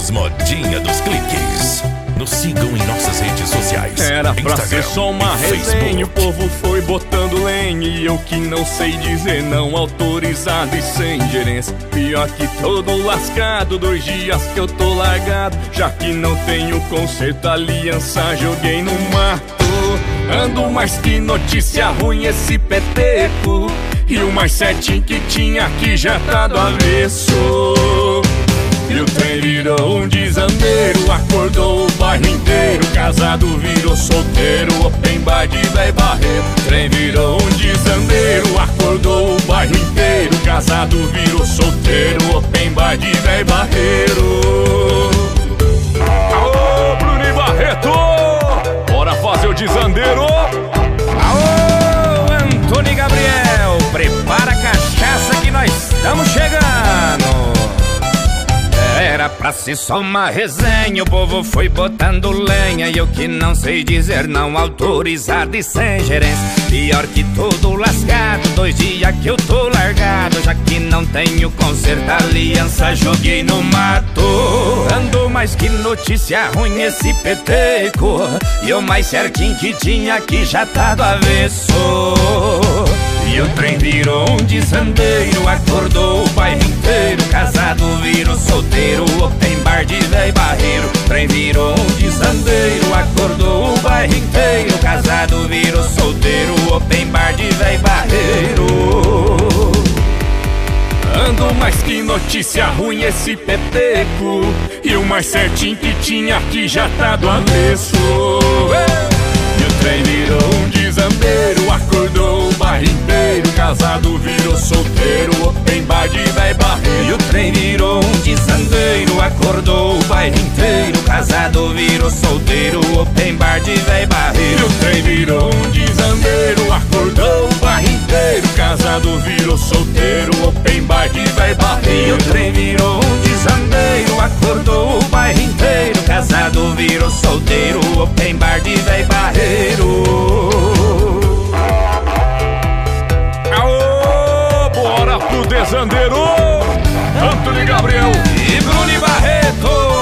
Somos Modinha dos Cliques. Nos sigam em nossas redes sociais. Era pra Instagram ser só uma e resenha, o Facebook. povo foi botando lenha e eu que não sei dizer não, autorizado e sem gerência. Pior que todo lascado, 2 dias que eu tô largado, já que não tenho conserto, aliança joguei no mato. Ando mais que notícia ruim esse peteco, e o mais certinho que tinha aqui já tá do avesso. E o trem virou um desandeiro, acordou o bairro inteiro, casado virou solteiro, open bar de véi barreiro. Trem virou um desandeiro, acordou o bairro inteiro, casado virou solteiro, open bar de véi barreiro. Aô, Bruno e Barreto, bora fazer o desandeiro. Aô, Antônio e Gabriel, prepara a cachaça que nós estamos chegando. Era pra ser só uma resenha, o povo foi botando lenha e eu que não sei dizer não, autorizado e sem gerência. Pior que todo lascado, 2 dias que eu tô largado, já que não tenho conserto, aliança joguei no mato. Ando mais que notícia ruim esse peteco, e o mais certinho que tinha aqui já tá do avesso. E o trem virou um desandeiro, acordou o bairro inteiro, casado virou solteiro, open bar de véi barreiro. Trem virou um desandeiro, acordou o bairro inteiro, casado virou solteiro, open bar de véi barreiro. Ando mais que notícia ruim esse peteco, e o mais certinho que tinha aqui já tá do avesso. E o trem virou um desandeiro, acordou o bairro inteiro, casado virou solteiro, open bar de véi barreiro. E o trem virou um desandeiro, acordou o bairro inteiro, casado virou solteiro, open bar de véi barreiro. E o trem virou um desandeiro, acordou o bairro inteiro, casado virou solteiro, open bar de véi barreiro. E o trem virou um desandeiro, acordou o bairro inteiro, casado virou solteiro, open bar de véi barreiro. Aô, bora pro desandeiro. Antônio e Gabriel E Bruno e Barreto.